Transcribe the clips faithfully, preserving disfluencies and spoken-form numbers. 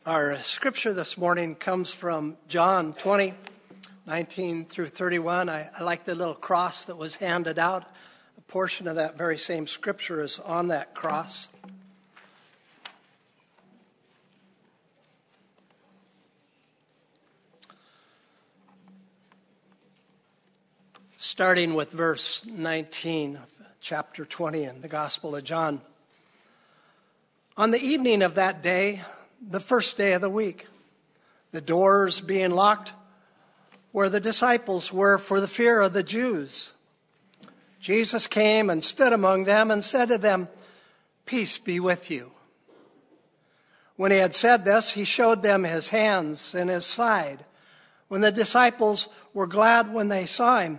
Our scripture this morning comes from John twenty, nineteen through thirty-one. I, I like the little cross that was handed out. A portion of that very same scripture is on that cross. Starting with verse nineteen of chapter twenty in the Gospel of John. On the evening of that day, the first day of the week, the doors being locked where the disciples were for the fear of the Jews, Jesus came and stood among them and said to them, "Peace be with you." When he had said this, he showed them his hands and his side. When the disciples were glad when they saw him,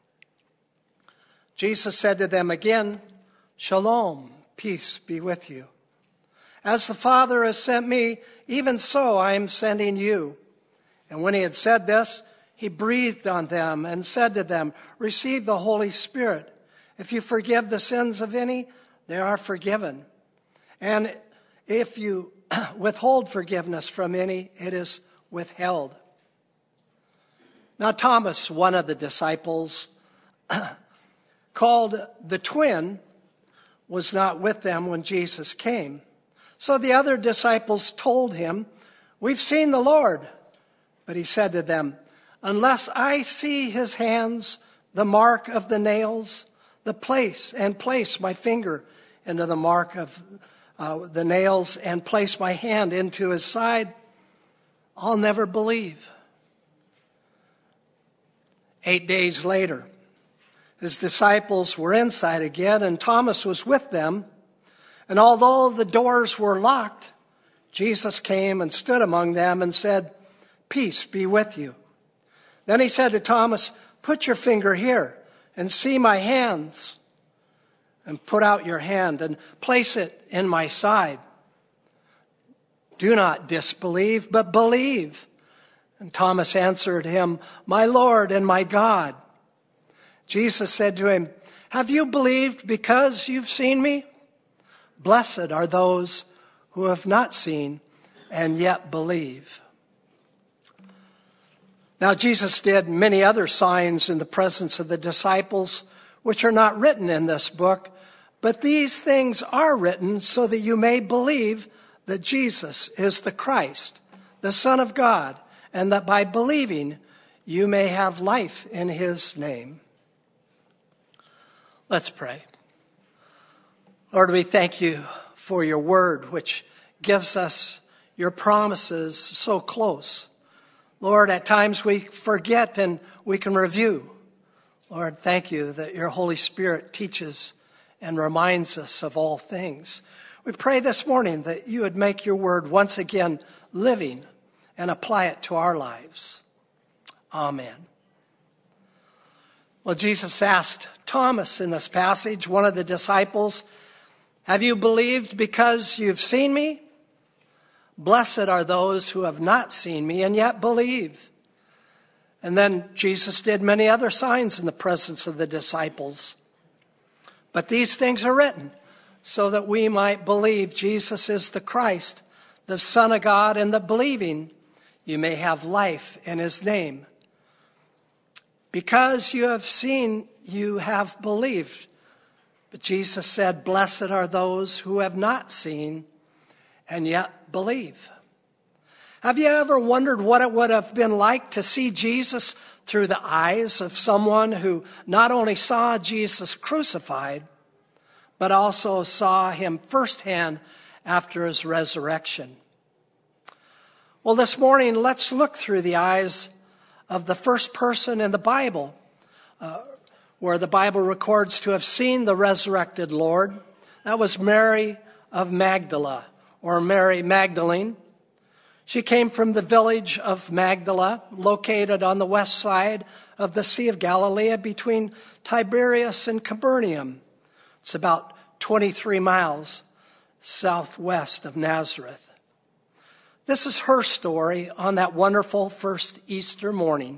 Jesus said to them again, "Shalom, peace be with you. As the Father has sent me, even so I am sending you." And when he had said this, he breathed on them and said to them, "Receive the Holy Spirit. If you forgive the sins of any, they are forgiven. And if you withhold forgiveness from any, it is withheld." Now Thomas, one of the disciples, called the twin, was not with them when Jesus came. So the other disciples told him, "We've seen the Lord." But he said to them, "Unless I see his hands, the mark of the nails, the place, and place my finger into the mark of uh, the nails, and place my hand into his side, I'll never believe." Eight days later, his disciples were inside again, and Thomas was with them. And although the doors were locked, Jesus came and stood among them and said, "Peace be with you." Then he said to Thomas, "Put your finger here and see my hands, and put out your hand and place it in my side. Do not disbelieve, but believe." And Thomas answered him, "My Lord and my God." Jesus said to him, "Have you believed because you've seen me? Blessed are those who have not seen and yet believe." Now Jesus did many other signs in the presence of the disciples, which are not written in this book, but these things are written so that you may believe that Jesus is the Christ, the Son of God, and that by believing you may have life in his name. Let's pray. Lord, we thank you for your word, which gives us your promises so close. Lord, at times we forget and we can review. Lord, thank you that your Holy Spirit teaches and reminds us of all things. We pray this morning that you would make your word once again living and apply it to our lives. Amen. Well, Jesus asked Thomas in this passage, one of the disciples, "Have you believed because you've seen me? Blessed are those who have not seen me and yet believe." And then Jesus did many other signs in the presence of the disciples. But these things are written so that we might believe Jesus is the Christ, the Son of God, and that believing you may have life in his name. Because you have seen, you have believed. But Jesus said, "Blessed are those who have not seen and yet believe." Have you ever wondered what it would have been like to see Jesus through the eyes of someone who not only saw Jesus crucified, but also saw him firsthand after his resurrection? Well, this morning, let's look through the eyes of the first person in the Bible, uh, where the Bible records to have seen the resurrected Lord. That was Mary of Magdala, or Mary Magdalene. She came from the village of Magdala, located on the west side of the Sea of Galilee between Tiberias and Capernaum. It's about twenty-three miles southwest of Nazareth. This is her story on that wonderful first Easter morning.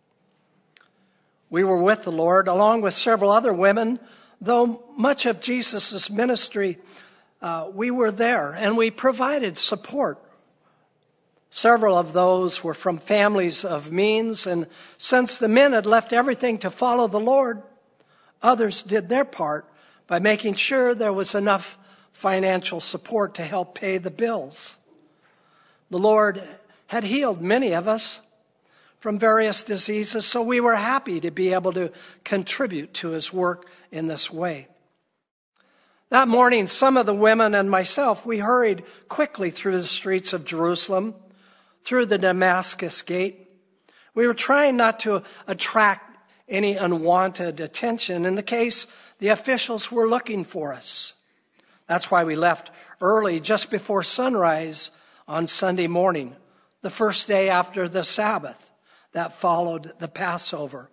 We were with the Lord, along with several other women, though much of Jesus' ministry, uh, we were there, and we provided support Several of those were from families of means, and since the men had left everything to follow the Lord, others did their part by making sure there was enough financial support to help pay the bills. The Lord had healed many of us from various diseases, so we were happy to be able to contribute to his work in this way. That morning, some of the women and myself, we hurried quickly through the streets of Jerusalem, through the Damascus Gate. We were trying not to attract any unwanted attention in the case the officials were looking for us. That's why we left early, just before sunrise on Sunday morning, the first day after the Sabbath that followed the Passover.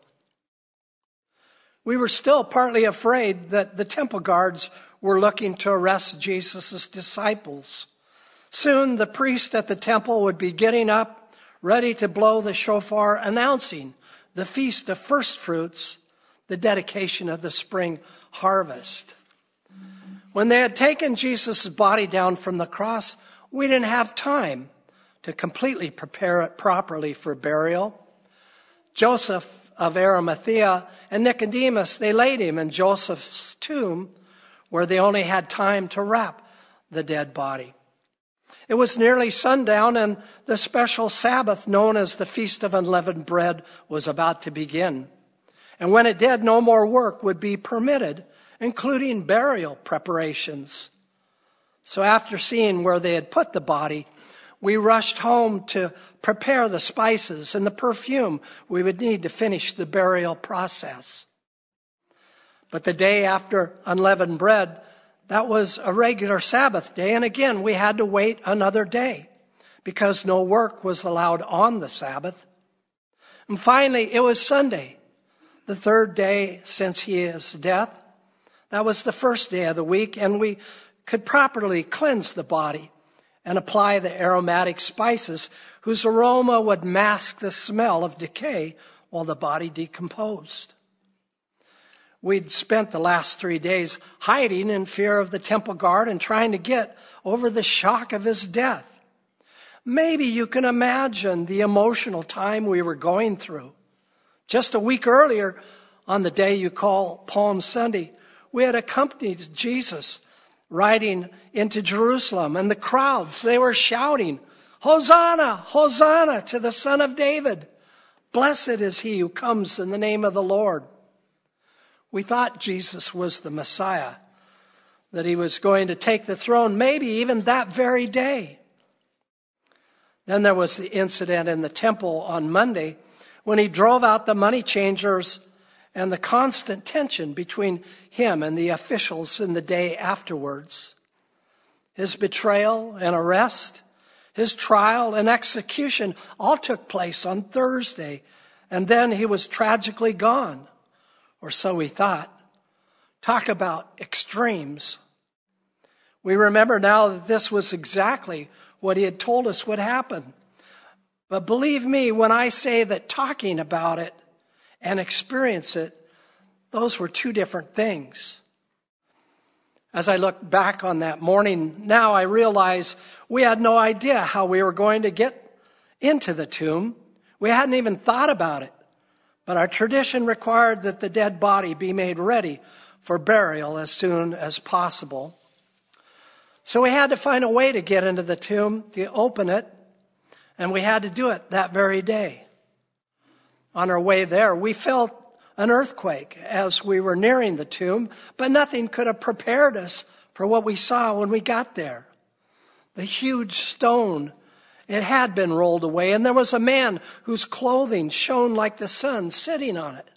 We were still partly afraid that the temple guards were looking to arrest Jesus' disciples. Soon the priest at the temple would be getting up, ready to blow the shofar, announcing the Feast of First Fruits, the dedication of the spring harvest. When they had taken Jesus' body down from the cross, we didn't have time to completely prepare it properly for burial. Joseph of Arimathea and Nicodemus, they laid him in Joseph's tomb, where they only had time to wrap the dead body. It was nearly sundown, and the special Sabbath known as the Feast of Unleavened Bread was about to begin. And when it did, no more work would be permitted, including burial preparations. So after seeing where they had put the body, we rushed home to prepare the spices and the perfume we would need to finish the burial process. But the day after unleavened bread, that was a regular Sabbath day, and again we had to wait another day because no work was allowed on the Sabbath. And finally, it was Sunday, the third day since his death. That was the first day of the week, and we could properly cleanse the body and apply the aromatic spices whose aroma would mask the smell of decay while the body decomposed. We'd spent the last three days hiding in fear of the temple guard and trying to get over the shock of his death. Maybe you can imagine the emotional time we were going through. Just a week earlier, on the day you call Palm Sunday, we had accompanied Jesus riding into Jerusalem, and the crowds, they were shouting, "Hosanna, Hosanna to the Son of David. Blessed is he who comes in the name of the Lord." We thought Jesus was the Messiah, that he was going to take the throne, maybe even that very day. Then there was the incident in the temple on Monday when he drove out the money changers and the constant tension between him and the officials in the day afterwards. His betrayal and arrest, his trial and execution all took place on Thursday, and then he was tragically gone. Or so we thought. Talk about extremes. We remember now that this was exactly what he had told us would happen. But believe me when I say that talking about it and experience it, those were two different things. As I look back on that morning, now I realize we had no idea how we were going to get into the tomb. We hadn't even thought about it. But our tradition required that the dead body be made ready for burial as soon as possible. So we had to find a way to get into the tomb, to open it, and we had to do it that very day. On our way there, we felt an earthquake as we were nearing the tomb, but nothing could have prepared us for what we saw when we got there. The huge stone, it had been rolled away, and there was a man whose clothing shone like the sun sitting on it.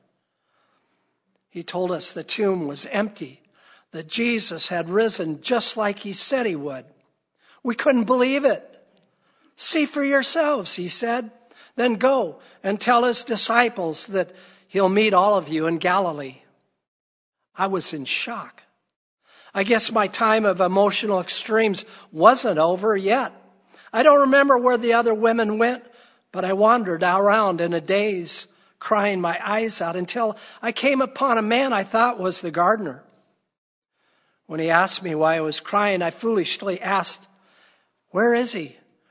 He told us the tomb was empty, that Jesus had risen just like he said he would. We couldn't believe it. "See for yourselves," he said. "Then go and tell his disciples that he'll meet all of you in Galilee." I was in shock. I guess my time of emotional extremes wasn't over yet. I don't remember where the other women went, but I wandered around in a daze, crying my eyes out until I came upon a man I thought was the gardener. When he asked me why I was crying, I foolishly asked, "Where is he?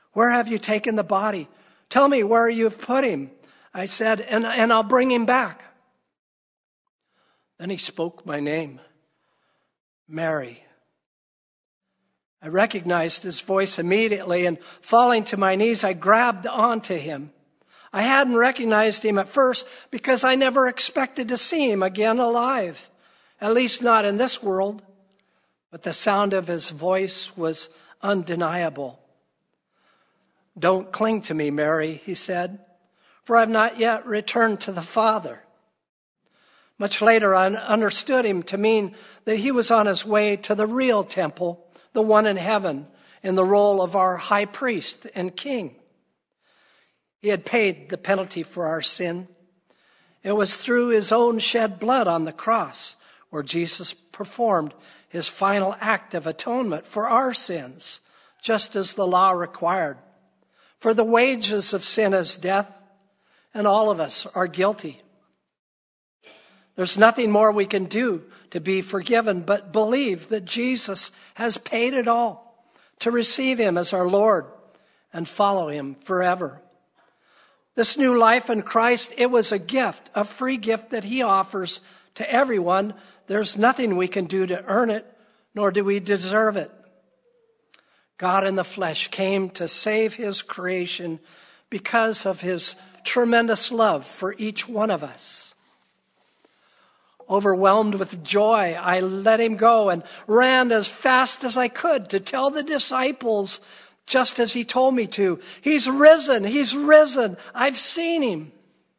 Where have you taken the body? Tell me where you've put him. I said, and, and I'll bring him back. Then he spoke my name, Mary. I recognized his voice immediately, and falling to my knees, I grabbed onto him. I hadn't recognized him at first because I never expected to see him again alive, at least not in this world. But the sound of his voice was undeniable. Don't cling to me, Mary, he said, for I have not yet returned to the Father. Much later, I understood him to mean that he was on his way to the real temple, the one in heaven, in the role of our high priest and king. He had paid the penalty for our sin. It was through his own shed blood on the cross where Jesus performed his final act of atonement for our sins, just as the law required. For the wages of sin is death, and all of us are guilty. There's nothing more we can do to be forgiven but believe that Jesus has paid it all, to receive him as our Lord and follow him forever. This new life in Christ, it was a gift, a free gift that he offers to everyone. There's nothing we can do to earn it, nor do we deserve it. God in the flesh came to save his creation because of his tremendous love for each one of us. Overwhelmed with joy, I let him go and ran as fast as I could to tell the disciples, just as he told me to, he's risen, he's risen, I've seen him.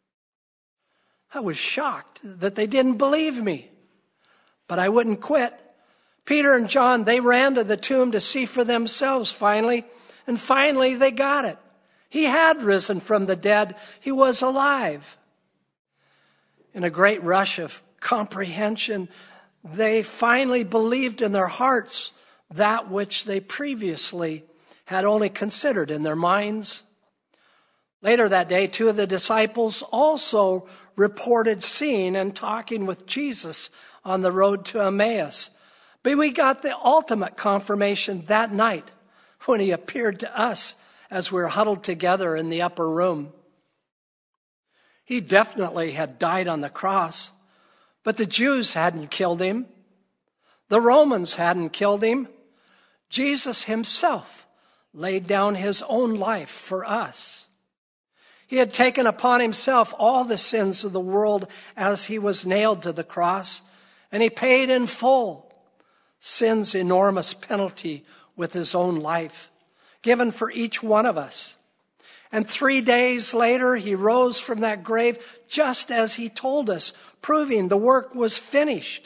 I was shocked that they didn't believe me, but I wouldn't quit. Peter and John, they ran to the tomb to see for themselves finally, and finally they got it. He had risen from the dead. He was alive. In a great rush of comprehension, they finally believed in their hearts that which they previously had only considered in their minds. Later that day, two of the disciples also reported seeing and talking with Jesus on the road to Emmaus. But we got the ultimate confirmation that night when he appeared to us as we were huddled together in the upper room. He definitely had died on the cross, but the Jews hadn't killed him. The Romans hadn't killed him. Jesus himself laid down his own life for us. He had taken upon himself all the sins of the world as he was nailed to the cross, and he paid in full sin's enormous penalty with his own life, given for each one of us. And three days later, he rose from that grave just as he told us, proving the work was finished.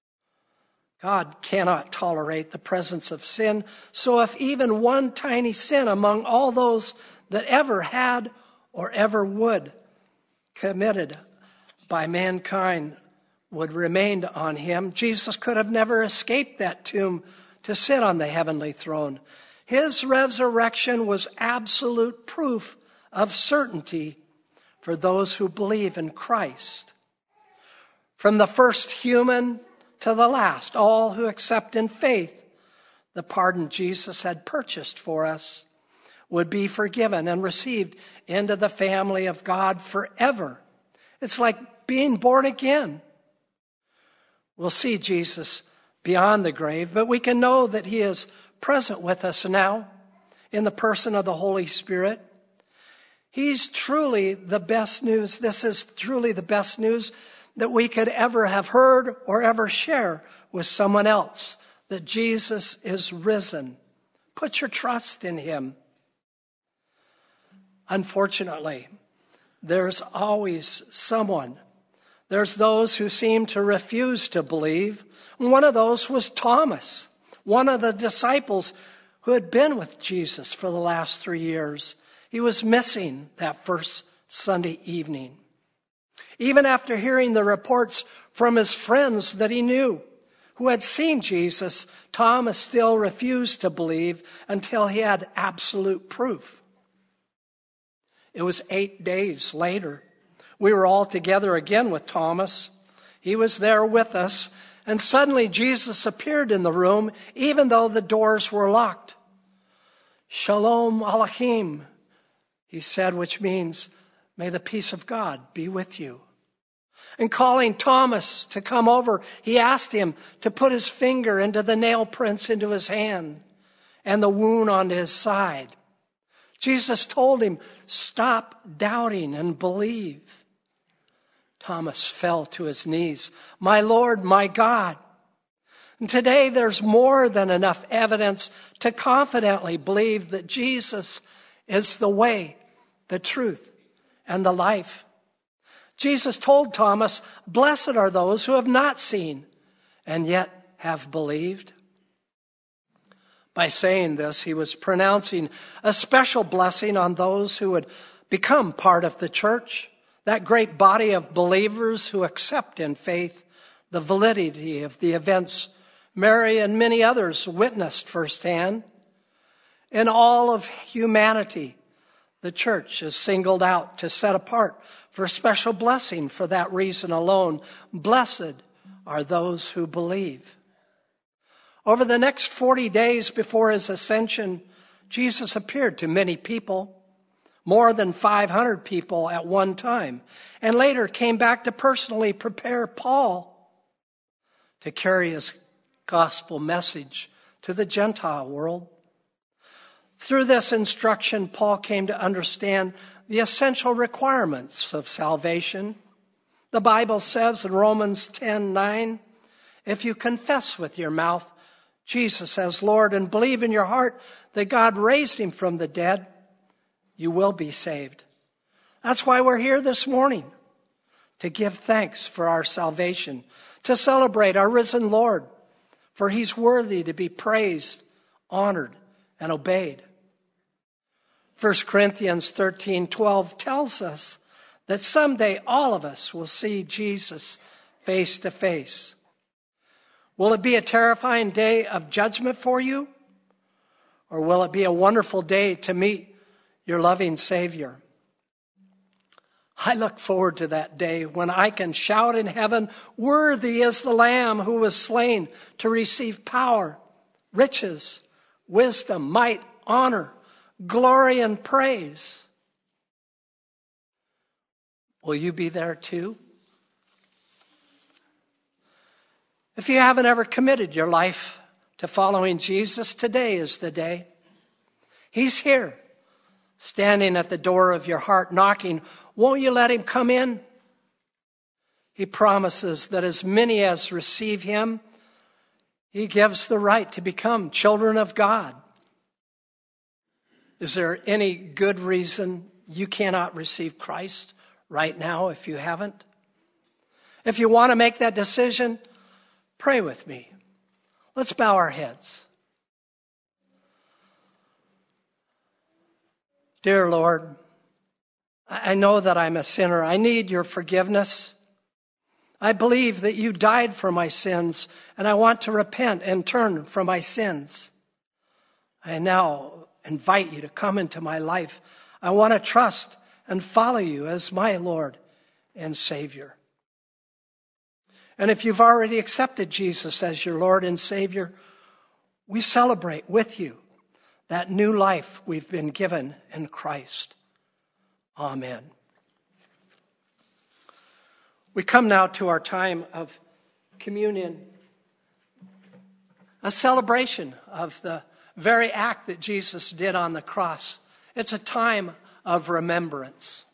God cannot tolerate the presence of sin, so if even one tiny sin among all those that ever had or ever would committed by mankind would remain on him, Jesus could have never escaped that tomb to sit on the heavenly throne. His resurrection was absolute proof of certainty for those who believe in Christ. From the first human to the last, all who accept in faith the pardon Jesus had purchased for us would be forgiven and received into the family of God forever. It's like being born again. We'll see Jesus beyond the grave, but we can know that he is present with us now in the person of the Holy Spirit. He's truly the best news. This is truly the best news that we could ever have heard or ever share with someone else, that Jesus is risen. Put your trust in him. Unfortunately, there's always someone. There's those who seem to refuse to believe. One of those was Thomas, one of the disciples who had been with Jesus for the last three years. He was missing that first Sunday evening. Even after hearing the reports from his friends that he knew, who had seen Jesus, Thomas still refused to believe until he had absolute proof. It was eight days later. We were all together again with Thomas. He was there with us, and suddenly Jesus appeared in the room, even though the doors were locked. Shalom Aleichem, he said, which means, may the peace of God be with you. And calling Thomas to come over, he asked him to put his finger into the nail prints into his hand and the wound on his side. Jesus told him, stop doubting and believe. Thomas fell to his knees. My Lord, my God. And today there's more than enough evidence to confidently believe that Jesus is the way, the truth, and the life. Jesus told Thomas, blessed are those who have not seen and yet have believed. By saying this, he was pronouncing a special blessing on those who would become part of the church, that great body of believers who accept in faith the validity of the events Mary and many others witnessed firsthand. In all of humanity, the church is singled out to set apart for a special blessing for that reason alone. Blessed are those who believe. Over the next forty days before his ascension, Jesus appeared to many people, more than five hundred people at one time, and later came back to personally prepare Paul to carry his gospel message to the Gentile world. Through this instruction, Paul came to understand the essential requirements of salvation. The Bible says in Romans ten nine, if you confess with your mouth Jesus as Lord and believe in your heart that God raised him from the dead, you will be saved. That's why we're here this morning, to give thanks for our salvation, to celebrate our risen Lord, for he's worthy to be praised, honored, and obeyed. First Corinthians thirteen twelve tells us that someday all of us will see Jesus face to face. Will it be a terrifying day of judgment for you? Or will it be a wonderful day to meet your loving Savior? I look forward to that day when I can shout in heaven, worthy is the Lamb who was slain to receive power, riches, wisdom, might, honor, glory, and praise. Will you be there too? If you haven't ever committed your life to following Jesus, today is the day. He's here, standing at the door of your heart, knocking. Won't you let him come in? He promises that as many as receive him, he gives the right to become children of God. Is there any good reason you cannot receive Christ right now if you haven't? If you want to make that decision, pray with me. Let's bow our heads. Dear Lord, I know that I'm a sinner. I need your forgiveness. I believe that you died for my sins, and I want to repent and turn from my sins. I now invite you to come into my life. I want to trust and follow you as my Lord and Savior. And if you've already accepted Jesus as your Lord and Savior, we celebrate with you that new life we've been given in Christ. Amen. We come now to our time of communion, a celebration of the very act that Jesus did on the cross. It's a time of remembrance.